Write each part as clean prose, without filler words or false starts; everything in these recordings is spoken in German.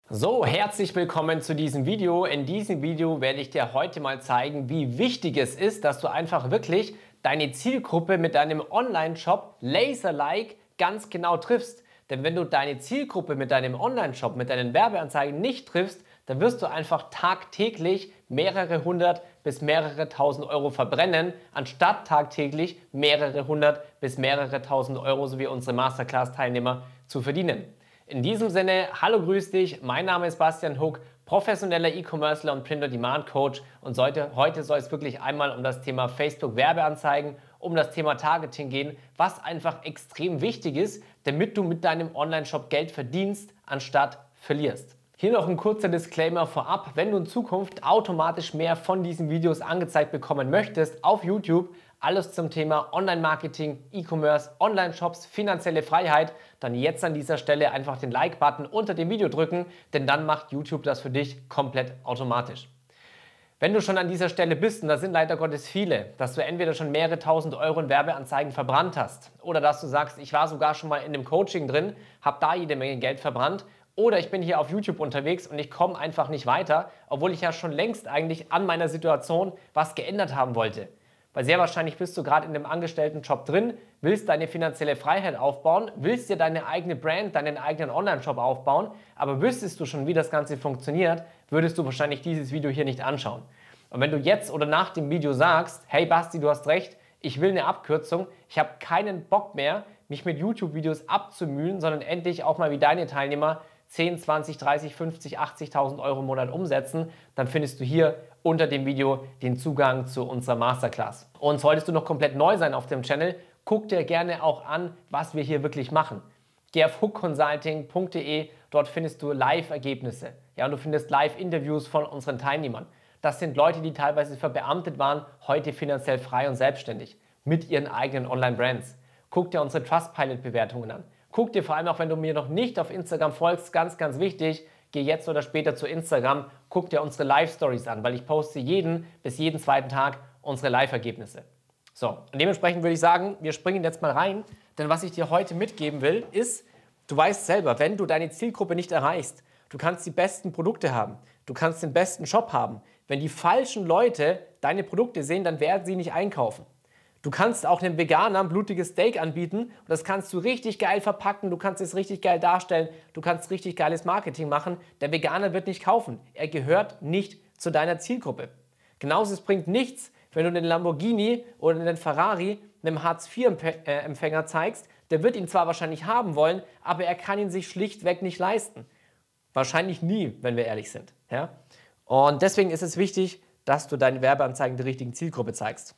So, herzlich willkommen zu diesem Video. In diesem Video werde ich dir heute mal zeigen, wie wichtig es ist, dass du einfach wirklich deine Zielgruppe mit deinem Online-Shop laser-like ganz genau triffst. Denn wenn du deine Zielgruppe mit deinem Online-Shop, mit deinen Werbeanzeigen nicht triffst, dann wirst du einfach tagtäglich mehrere hundert bis mehrere tausend Euro verbrennen, anstatt tagtäglich mehrere hundert bis mehrere tausend Euro, so wie unsere Masterclass-Teilnehmer, zu verdienen. In diesem Sinne, hallo, grüß dich, mein Name ist Bastian Huck, professioneller E-Commercer und Print-on-Demand-Coach und heute soll es wirklich einmal um das Thema Facebook-Werbeanzeigen, um das Thema Targeting gehen, was einfach extrem wichtig ist, damit du mit deinem Online-Shop Geld verdienst, anstatt verlierst. Hier noch ein kurzer Disclaimer vorab, wenn du in Zukunft automatisch mehr von diesen Videos angezeigt bekommen möchtest auf YouTube, alles zum Thema Online-Marketing, E-Commerce, Online-Shops, finanzielle Freiheit, dann jetzt an dieser Stelle einfach den Like-Button unter dem Video drücken, denn dann macht YouTube das für dich komplett automatisch. Wenn du schon an dieser Stelle bist, und da sind leider Gottes viele, dass du entweder schon mehrere tausend Euro in Werbeanzeigen verbrannt hast oder dass du sagst, ich war sogar schon mal in dem Coaching drin, habe da jede Menge Geld verbrannt, oder ich bin hier auf YouTube unterwegs und ich komme einfach nicht weiter, obwohl ich ja schon längst eigentlich an meiner Situation was geändert haben wollte. Weil sehr wahrscheinlich bist du gerade in einem Angestelltenjob drin, willst deine finanzielle Freiheit aufbauen, willst dir deine eigene Brand, deinen eigenen Online-Shop aufbauen, aber wüsstest du schon, wie das Ganze funktioniert, würdest du wahrscheinlich dieses Video hier nicht anschauen. Und wenn du jetzt oder nach dem Video sagst, hey Basti, du hast recht, ich will eine Abkürzung, ich habe keinen Bock mehr, mich mit YouTube-Videos abzumühen, sondern endlich auch mal wie deine Teilnehmer 10, 20, 30, 50, 80.000 Euro im Monat umsetzen, dann findest du hier unter dem Video den Zugang zu unserer Masterclass. Und solltest du noch komplett neu sein auf dem Channel, guck dir gerne auch an, was wir hier wirklich machen. Geh auf hookconsulting.de, dort findest du Live-Ergebnisse. Ja, und du findest Live-Interviews von unseren Teilnehmern. Das sind Leute, die teilweise verbeamtet waren, heute finanziell frei und selbstständig mit ihren eigenen Online-Brands. Guck dir unsere Trustpilot-Bewertungen an. Guck dir vor allem auch, wenn du mir noch nicht auf Instagram folgst, ganz, ganz wichtig, geh jetzt oder später zu Instagram, guck dir unsere Live-Stories an, weil ich poste jeden zweiten Tag unsere Live-Ergebnisse. So, und dementsprechend würde ich sagen, wir springen jetzt mal rein, denn was ich dir heute mitgeben will, ist, du weißt selber, wenn du deine Zielgruppe nicht erreichst, du kannst die besten Produkte haben, du kannst den besten Shop haben. Wenn die falschen Leute deine Produkte sehen, dann werden sie nicht einkaufen. Du kannst auch einem Veganer ein blutiges Steak anbieten und das kannst du richtig geil verpacken, du kannst es richtig geil darstellen, du kannst richtig geiles Marketing machen. Der Veganer wird nicht kaufen. Er gehört nicht zu deiner Zielgruppe. Genauso, es bringt nichts, wenn du einen Lamborghini oder einen Ferrari einem Hartz-IV-Empfänger zeigst. Der wird ihn zwar wahrscheinlich haben wollen, aber er kann ihn sich schlichtweg nicht leisten. Wahrscheinlich nie, wenn wir ehrlich sind. Ja? Und deswegen ist es wichtig, dass du deine Werbeanzeigen der richtigen Zielgruppe zeigst.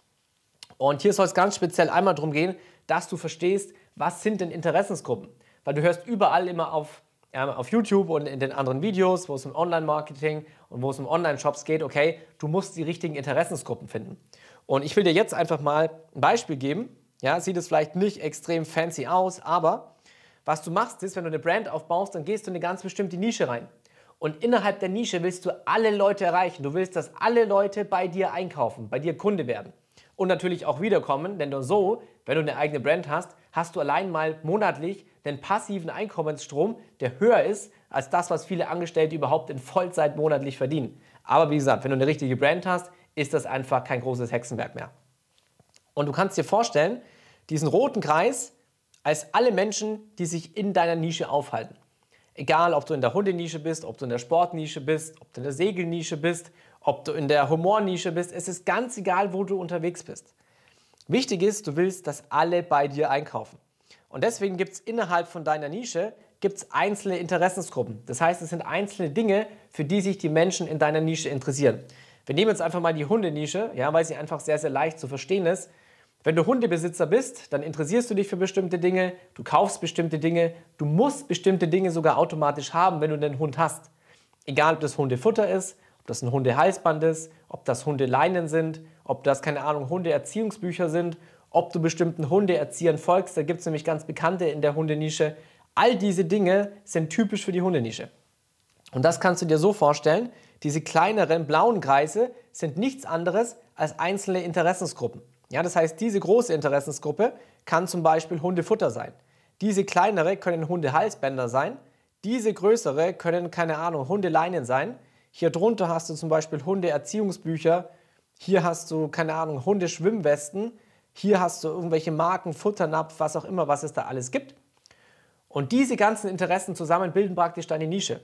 Und hier soll es ganz speziell einmal darum gehen, dass du verstehst, was sind denn Interessensgruppen? Weil du hörst überall immer auf YouTube und in den anderen Videos, wo es um Online-Marketing und wo es um Online-Shops geht, okay, du musst die richtigen Interessensgruppen finden. Und ich will dir jetzt einfach mal ein Beispiel geben. Ja, sieht es vielleicht nicht extrem fancy aus, aber was du machst ist, wenn du eine Brand aufbaust, dann gehst du in eine ganz bestimmte Nische rein. Und innerhalb der Nische willst du alle Leute erreichen. Du willst, dass alle Leute bei dir einkaufen, bei dir Kunde werden. Und natürlich auch wiederkommen, denn nur so, wenn du eine eigene Brand hast, hast du allein mal monatlich einen passiven Einkommensstrom, der höher ist als das, was viele Angestellte überhaupt in Vollzeit monatlich verdienen. Aber wie gesagt, wenn du eine richtige Brand hast, ist das einfach kein großes Hexenwerk mehr. Und du kannst dir vorstellen, diesen roten Kreis als alle Menschen, die sich in deiner Nische aufhalten. Egal, ob du in der Hundenische bist, ob du in der Sportnische bist, ob du in der Segelnische bist, ob du in der Humornische bist, es ist ganz egal, wo du unterwegs bist. Wichtig ist, du willst, dass alle bei dir einkaufen. Und deswegen gibt es innerhalb von deiner Nische einzelne Interessensgruppen. Das heißt, es sind einzelne Dinge, für die sich die Menschen in deiner Nische interessieren. Wir nehmen jetzt einfach mal die Hundenische, ja, weil sie einfach sehr, sehr leicht zu verstehen ist. Wenn du Hundebesitzer bist, dann interessierst du dich für bestimmte Dinge, du kaufst bestimmte Dinge, du musst bestimmte Dinge sogar automatisch haben, wenn du einen Hund hast. Egal, ob das Hundefutter ist, ob das ein Hundehalsband ist, ob das Hundeleinen sind, ob das, keine Ahnung, Hundeerziehungsbücher sind, ob du bestimmten Hundeerziehern folgst, da gibt es nämlich ganz bekannte in der Hundenische. All diese Dinge sind typisch für die Hundenische. Und das kannst du dir so vorstellen, diese kleineren blauen Kreise sind nichts anderes als einzelne Interessensgruppen. Ja, das heißt, diese große Interessensgruppe kann zum Beispiel Hundefutter sein. Diese kleinere können Hundehalsbänder sein. Diese größere können, keine Ahnung, Hundeleinen sein. Hier drunter hast du zum Beispiel Hundeerziehungsbücher. Hier hast du, keine Ahnung, Hundeschwimmwesten. Hier hast du irgendwelche Marken, Futternapf, was auch immer, was es da alles gibt. Und diese ganzen Interessen zusammen bilden praktisch deine Nische.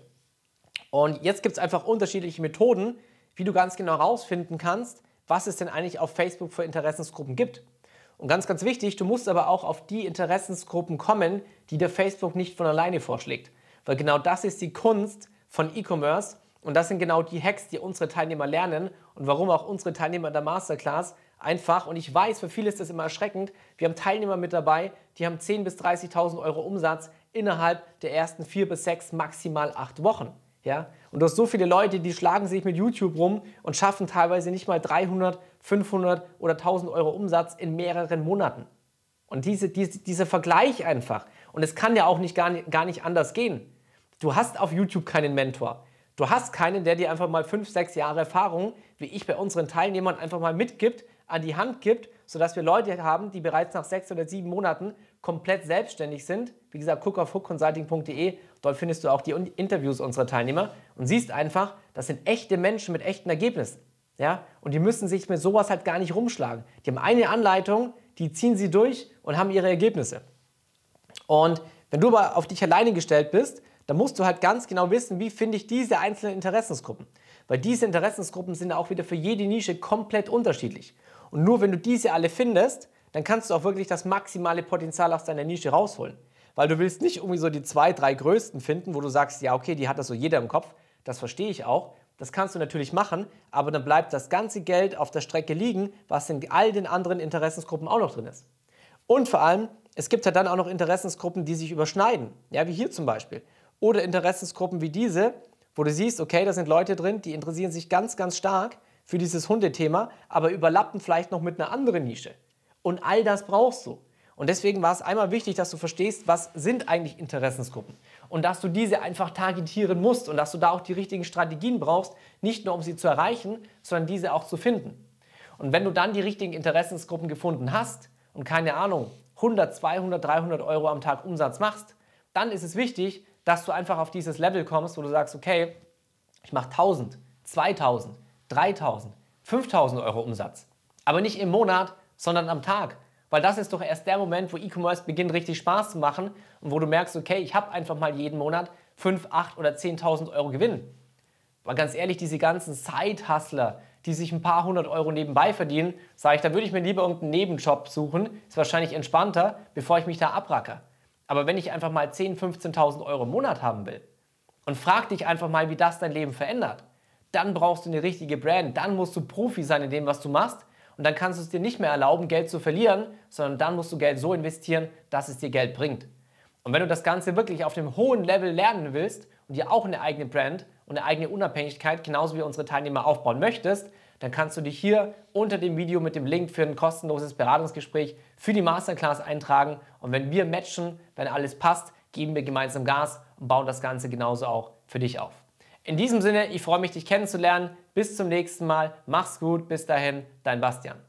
Und jetzt gibt es einfach unterschiedliche Methoden, wie du ganz genau herausfinden kannst, was es denn eigentlich auf Facebook für Interessensgruppen gibt. Und ganz, ganz wichtig, du musst aber auch auf die Interessensgruppen kommen, die dir Facebook nicht von alleine vorschlägt. Weil genau das ist die Kunst von E-Commerce und das sind genau die Hacks, die unsere Teilnehmer lernen und warum auch unsere Teilnehmer in der Masterclass einfach, und ich weiß, für viele ist das immer erschreckend, wir haben Teilnehmer mit dabei, die haben 10.000 bis 30.000 Euro Umsatz innerhalb der ersten 4 bis 6, maximal 8 Wochen. Ja? Und du hast so viele Leute, die schlagen sich mit YouTube rum und schaffen teilweise nicht mal 300, 500 oder 1.000 Euro Umsatz in mehreren Monaten. Und dieser Vergleich einfach, und es kann ja auch gar nicht anders gehen. Du hast auf YouTube keinen Mentor. Du hast keinen, der dir einfach mal 5, 6 Jahre Erfahrung, wie ich bei unseren Teilnehmern, einfach mal mitgibt, an die Hand gibt, sodass wir Leute haben, die bereits nach 6 oder 7 Monaten komplett selbstständig sind. Wie gesagt, guck auf hookconsulting.de, dort findest du auch die Interviews unserer Teilnehmer und siehst einfach, das sind echte Menschen mit echten Ergebnissen. Ja? Und die müssen sich mit sowas halt gar nicht rumschlagen. Die haben eine Anleitung, die ziehen sie durch und haben ihre Ergebnisse. Und wenn du aber auf dich alleine gestellt bist, dann musst du halt ganz genau wissen, wie finde ich diese einzelnen Interessensgruppen. Weil diese Interessensgruppen sind auch wieder für jede Nische komplett unterschiedlich. Und nur wenn du diese alle findest, dann kannst du auch wirklich das maximale Potenzial aus deiner Nische rausholen. Weil du willst nicht irgendwie so die 2, 3 größten finden, wo du sagst, ja okay, die hat das so jeder im Kopf. Das verstehe ich auch. Das kannst du natürlich machen, aber dann bleibt das ganze Geld auf der Strecke liegen, was in all den anderen Interessensgruppen auch noch drin ist. Und vor allem, es gibt ja dann auch noch Interessensgruppen, die sich überschneiden. Ja, wie hier zum Beispiel. Oder Interessensgruppen wie diese, wo du siehst, okay, da sind Leute drin, die interessieren sich ganz, ganz stark für dieses Hundethema, aber überlappen vielleicht noch mit einer anderen Nische. Und all das brauchst du. Und deswegen war es einmal wichtig, dass du verstehst, was sind eigentlich Interessensgruppen. Und dass du diese einfach targetieren musst und dass du da auch die richtigen Strategien brauchst, nicht nur um sie zu erreichen, sondern diese auch zu finden. Und wenn du dann die richtigen Interessensgruppen gefunden hast und keine Ahnung, 100, 200, 300 Euro am Tag Umsatz machst, dann ist es wichtig, dass du einfach auf dieses Level kommst, wo du sagst, okay, ich mache 1.000, 2.000, 3.000, 5.000 Euro Umsatz. Aber nicht im Monat, sondern am Tag. Weil das ist doch erst der Moment, wo E-Commerce beginnt richtig Spaß zu machen und wo du merkst, okay, ich habe einfach mal jeden Monat 5, 8 oder 10.000 Euro Gewinn. Weil ganz ehrlich, diese ganzen Side-Hustler, die sich ein paar 100 Euro nebenbei verdienen, sage ich, da würde ich mir lieber irgendeinen Nebenjob suchen, ist wahrscheinlich entspannter, bevor ich mich da abracker. Aber wenn ich einfach mal 10.000, 15.000 Euro im Monat haben will und frag dich einfach mal, wie das dein Leben verändert, dann brauchst du eine richtige Brand, dann musst du Profi sein in dem, was du machst und dann kannst du es dir nicht mehr erlauben, Geld zu verlieren, sondern dann musst du Geld so investieren, dass es dir Geld bringt. Und wenn du das Ganze wirklich auf dem hohen Level lernen willst und dir auch eine eigene Brand und eine eigene Unabhängigkeit, genauso wie unsere Teilnehmer aufbauen möchtest, dann kannst du dich hier unter dem Video mit dem Link für ein kostenloses Beratungsgespräch für die Masterclass eintragen. Und wenn wir matchen, wenn alles passt, geben wir gemeinsam Gas und bauen das Ganze genauso auch für dich auf. In diesem Sinne, ich freue mich, dich kennenzulernen. Bis zum nächsten Mal. Mach's gut. Bis dahin, dein Bastian.